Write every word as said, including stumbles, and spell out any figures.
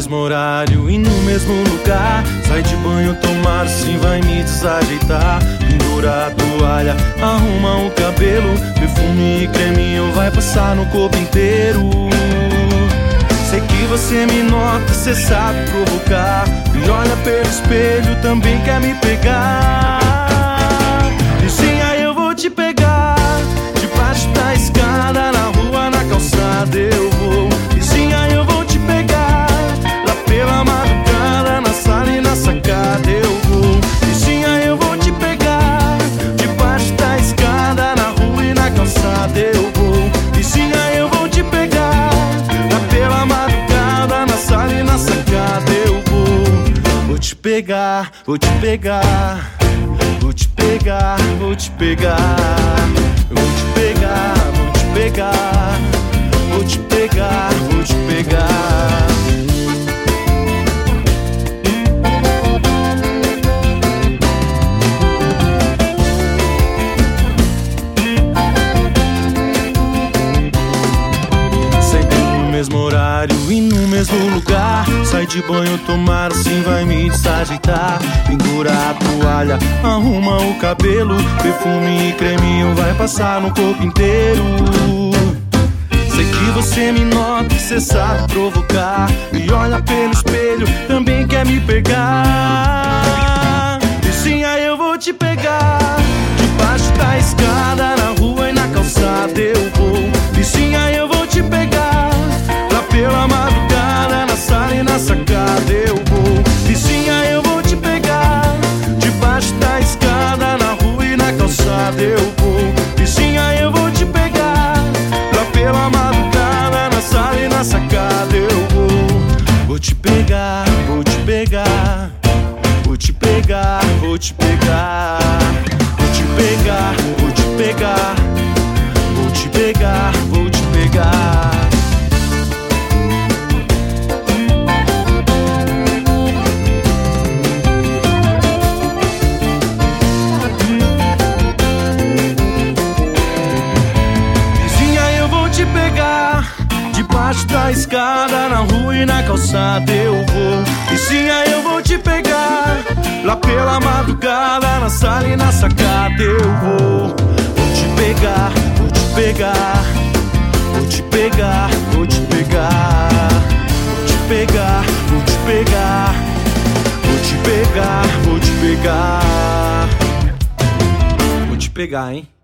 mesmo horário e no mesmo lugar. Sai de banho, tomar sim, vai me desajeitar. Pendura a toalha, arruma o cabelo. Perfume e creminho vai passar no corpo inteiro. Sei que você me nota, cê sabe provocar. E olha pelo espelho, também quer me pegar. Vizinha, eu vou te pegar. Debaixo da escada, na rua, na calçada eu vou. Vizinha, eu vou te pegar. Lá pela madrugada, na sala e na sacada eu vou. Vizinha, eu vou te pegar. Debaixo da escada, na rua e na calçada eu vou. Vizinha, eu vou te pegar. Lá pela madrugada, na sala e na sacada eu vou. Vou te pegar, vou te pegar. Vou te pegar, vou te pegar. Vou te pegar, vou te pegar. Vou te pegar, vou te pegar. Sempre no mesmo horário e no mesmo lugar. Sai de banho, tomar assim, vai me desajeitar. Pendura a toalha, arruma o cabelo. Perfume e creminho vai passar no corpo inteiro. Sei que você me nota, cê sabe provocar. E olha pelo espelho, também quer me pegar. Vizinha, eu vou te pegar. Debaixo da escada, na rua e na calçada eu vou. Vizinha, eu vou te pegar. Lá pela madrugada, na sala e na sacada eu vou. Vizinha, eu vou te pegar. Debaixo da escada, na rua e na calçada eu vou. Vizinha, eu vou te pegar. Lá pela madrugada, na sala e na sacada eu vou. Vou te pegar, vou te pegar. Vou te pegar, vou te pegar. Vou te pegar, vou te pegar. Vou te pegar, vou te pegar. Debaixo da escada, na rua e na calçada eu vou. Vizinha, eu vou te pegar. Lá pela madrugada, na sala e na sacada eu vou. Vou te pegar, vou te pegar. Vou te pegar, vou te pegar. Vou te pegar, vou te pegar. Vou te pegar, vou te pegar. Vou te pegar, hein?